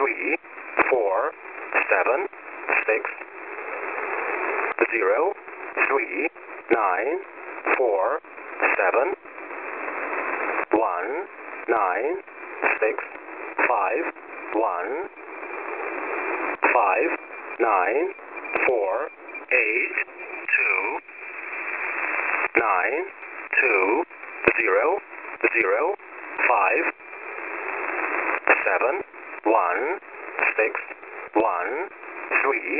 3, 4, 7, 6, 0, 3, 9, 4, 7, 1, 9, 6, 5, 1, 5, 9, 4, 8, 2, 9, 2, 0, 0, 5, 7, 1, 6, 1, 3,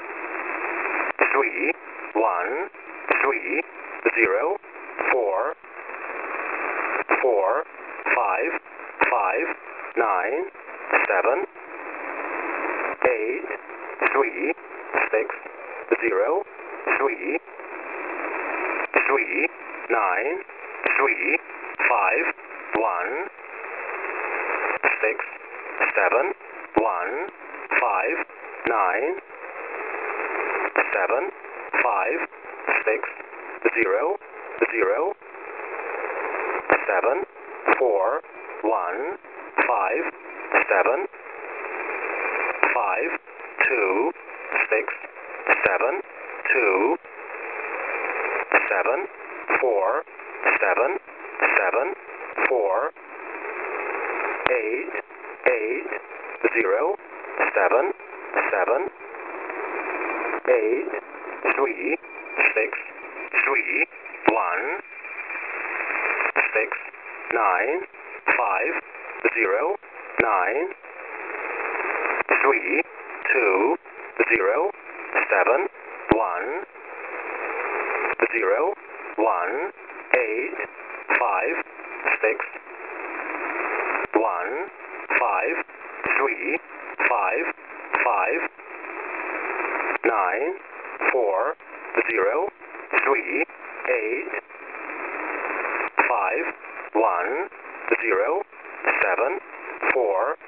3, 1, 3, 0, 4, 4, 5, 5, 9, 7, 8, 3, 6, 0, 3, 3, 9, 3, 5, 1, 6, 7, 1, 5, 9, 7, 5, 6, 0, 0, 7, 4, 1, 5, 7, 5, 2, 6, 7, 2, 7, 4, 7, 7, 4, 8, 8, 0, 7, 7, 8, 3, 6, 3, 1, 6, 9, 5, 0, 9, 3, 2, 0, 7, 1, 0, 1, 8, 5, 6, 1, 5, 3, 5, 5, 9, 4, 0, 3, 8, 5, 1, 0, 7, 4,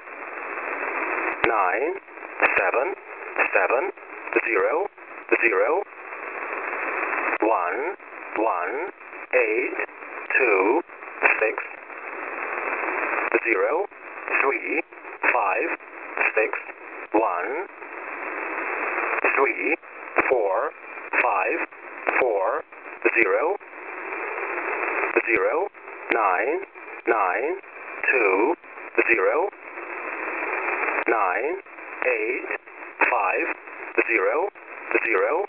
9, 7, 7, 0, 0, 1, 1, 8, 2, 6, 0, 3, 5, 6, 1, 3, 4, 5, 4, 0, 0, 9, 9, 2, 0, 9, 8, 5, 0, 0,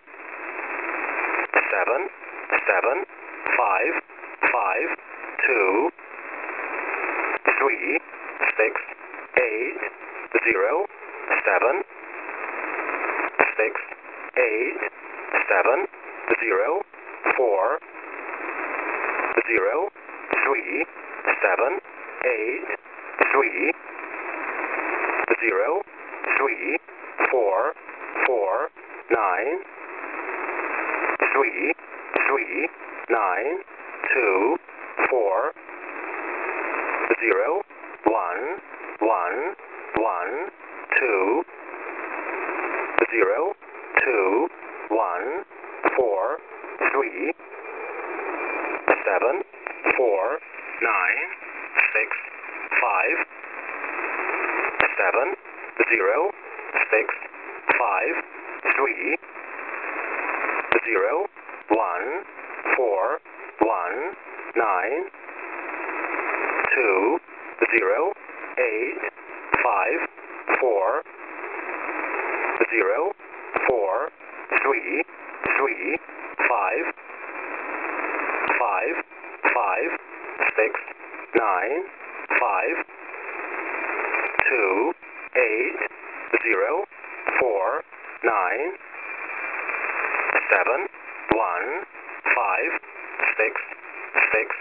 7, 7, 5, 5, 2, 3, 6, 8, 0, 7, 6, 8, 7, 0, 4, 0, 3, 7, 8, 3, 0, 3, 4, 4, 9, 3, 3, 9, 2, 4, 0, 1, 1, 1, 2, 0, 2, 1, 4, 3, 7, 4, 9, 6, 5, 7, 0, 6, 5, 3, 0, 1, 4, 1, 9, 2, 0, 8, 5, 4, 0, 4, 3, 3, 5, 5, 5, 6, 9, 5, 2, 8, 0, 4, 9, 7, 1, 5, 6, 6,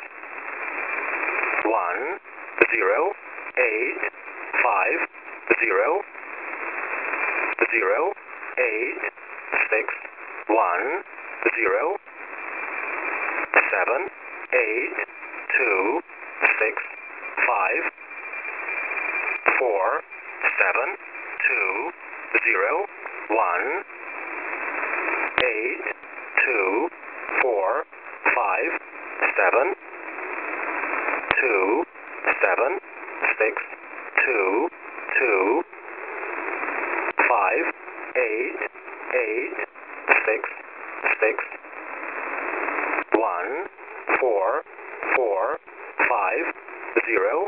1, 0, 8, 5, 0, 0, 8, 6, 1, 0, 7, 8, 2, 6, 5, 4, 7, 2, 0, 1, 8, 2, 4, 5, 7, 2, 7, 6, 2, 2, 5, 8, 8, 6, 6, 1, 4, 4, 5, 0,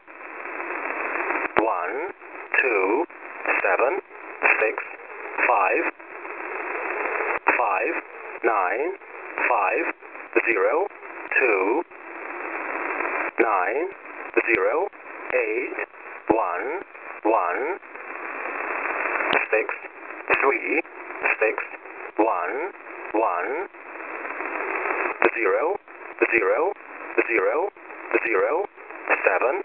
1, 2, 7, 6, 5, 5, 9, 5, 0, 2, 9, 0, 8, 1, 1, 6, 3, 6, 1, 1, 0, 0, 0, 0, 7,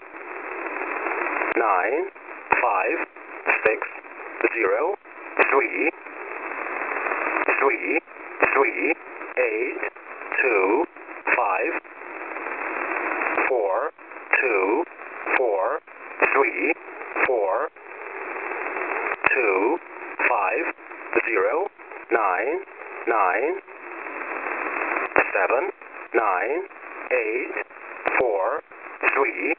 9, 5, 6, 0, 3, 3, 3, 8, 2, 5, 4, 2, 4, 3, 4, 2, 5, 0, 9, 9, 7, 9, 8, 4, 3,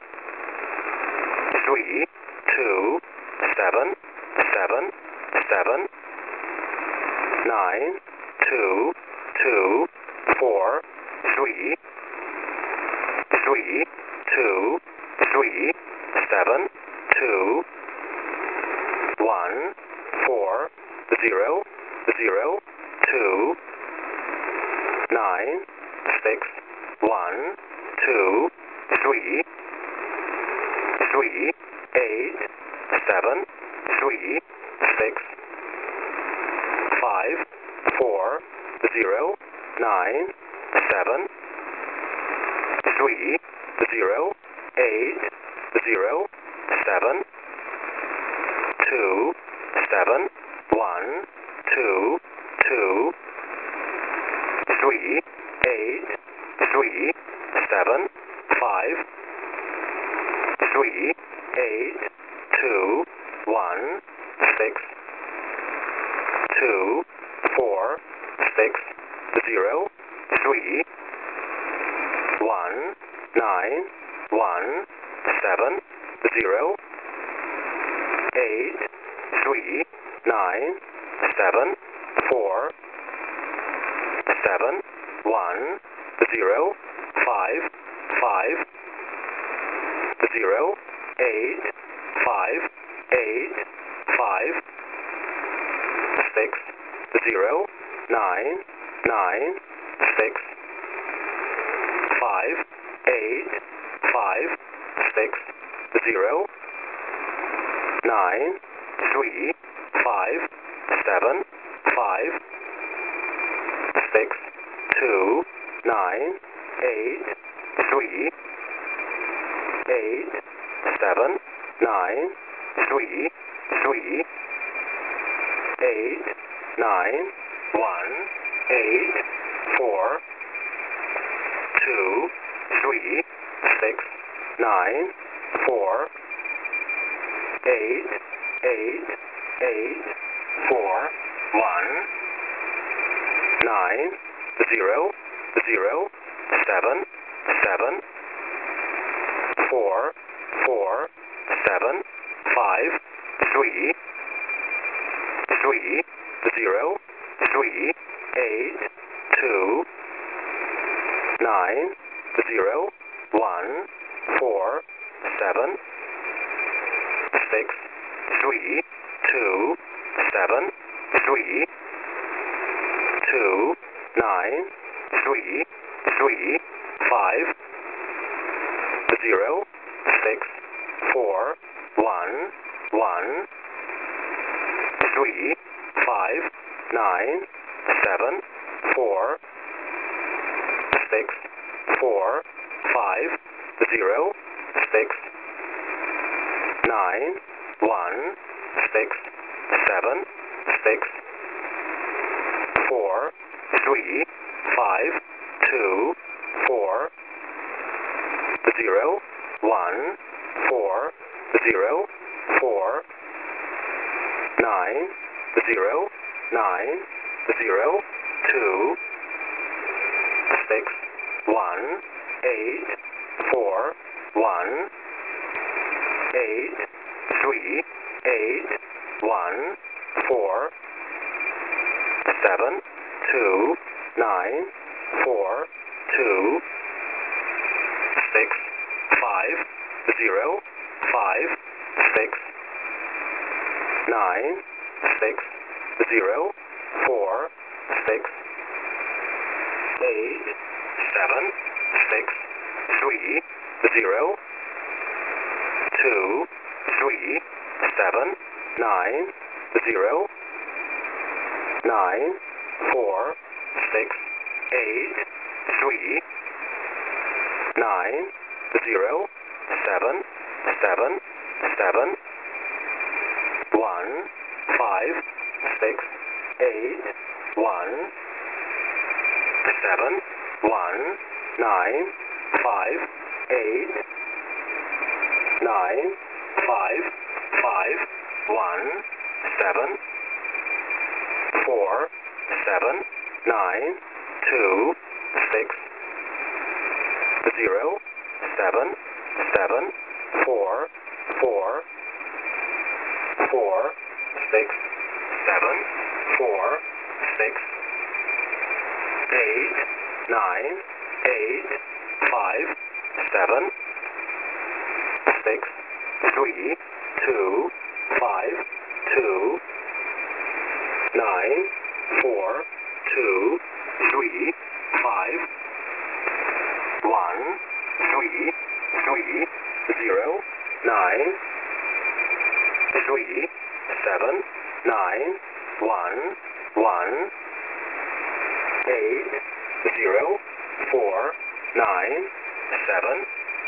3, 2, 7, 7, 7, 9, 2, 2, 4, 3, 3, 2, 3, 7, 2, 1, 4, 0, 0, 2, 9, 6, 1, 2, 3, 3, 8, 7, 3, 6, 5, 4, 0, 9, 7, 3, 0, 8, 0, 7, 2, 7, 1, 2, 2, 3, 8, 3, 7, 5, 3, 8, 2, 1, 6, 2, 4, 6, 0, 3, 1, 9, 1, 7, 0, 8, 3, 9, 7, 4, 7, 1, 0, 5, 5, 0, 8, 5, 8, 5, 6, 0, 9, 9, 6, 5, 8, 5, 6, 0, 9, 3, 5, 7, 5, 6, 2, 9, 8, 3, 8, 7, 9, 3, 3, 8, 9, 1, 8, 4, 2, 3, 6, 9, 4, 8, 8, 8, 4, 1, 9, 0, 0, 7, 7, 4, 4, 7, 5, 3, 3, 0, 3, 8, 2, 9, 0, 1, 4, 7, 6, 3, 2, 7, 3, 2, 9, 3, 3, 5, 0, 6, 4, 1, 1, 3, 5, 9, 7, 4, 6, 4, 5, 0, 6, 9, 1, 6, 7, 6, 4, 3, 5, 2, 4, 0, 1, 4, 0, 4, 9, 0, 9, 0, 2, 6, 1, 8, 4, 1, 8, 3, 8, 1, 4, 7, 2, 9, 4, 2, 6, 5, 0, 5, 6, 9, 6, 0, 4, 6, 8, 7, 6, 3, 0, 2, 3, 7, 9, 0, 9, 4, 6, 8, 3, 9, 0, 7, 7, 7, 1, 5, 6, 8, 1, 7, 1, 9, 5, 8, 9, 5, 5, 1, 7, 4, 7, 9, 2, 6, 0, 7, 7, 4, 4, 4, 6, 7, 4, 6, 8, 9, 8, 5, 7, 6, 3, 2, 5, 2, 9, 4, 2, 3, 5, 1, 3, 3, 0, 9, 3, 7, 9, 1, 1, 8, 0, 4, 9, 7,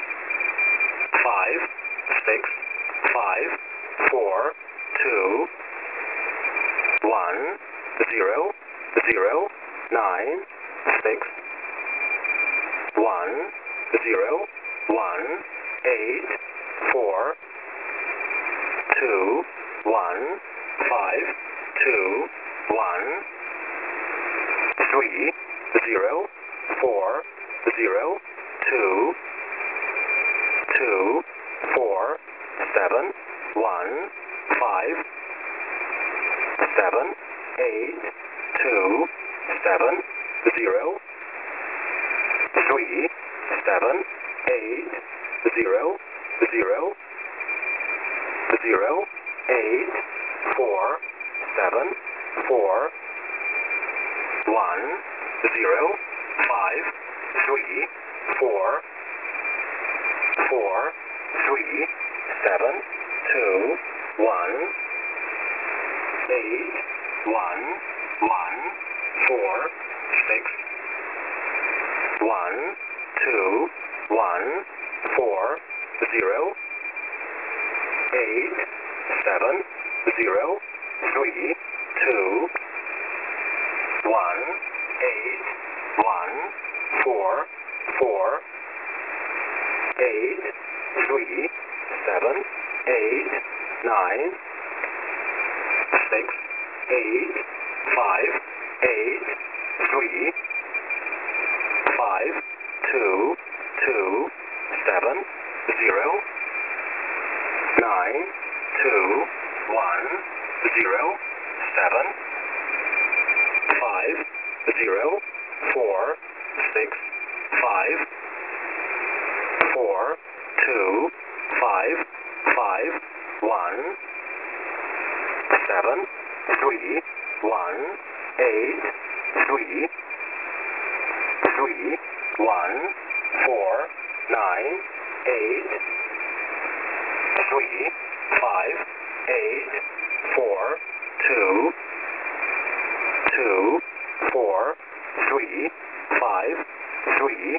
5, 6, 5, 4, 2, 1, 0, 0, 9, 6, 1, 0, 1, 8, 4, 2, 1, 5, 2, 1, 3, 0, 4, 0, 2, 2, 4, 7, 1, 5, 7, 8, 2, 7, 0, 3, 7, 8, 0, 0, 0, 8, 4, 7, 4, 1, 0, 5, 3, 4, 4, 3, 7, 2, 1, 8, 1, 1, 4, 6, 1, 2, 1, 4, 0, 8, 7, 0, 3, 2, 1, 8, 1, 4, 4, 8, 3, 7, 8, 9, 6, 8, 5, 8, 3, 5, 2, 2, 7, 0, 9, 2, 1, 0, 7, 5, 0, 4, 6, 5, 4, 2, 5, 5, 1, 7, 3, 1, 8, 3, 3, 1, 4, 9, 8, 3, 5, 8, 4, 2, 2, 4, 3, 5, 3,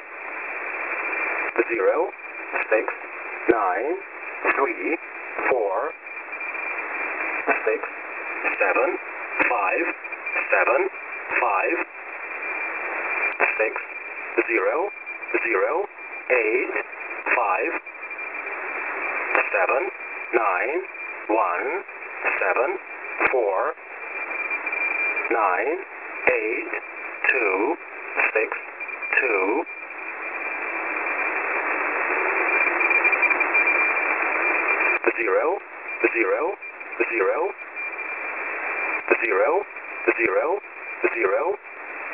0, 6, 9, 3, 4, 6, 7, 5, 7, 5, 6, 0, 0, 8, 5, 7, 9, 1, 7, 4, 9, 8, 2, 6, 2, 0, 0, 0, 0, 0, 0,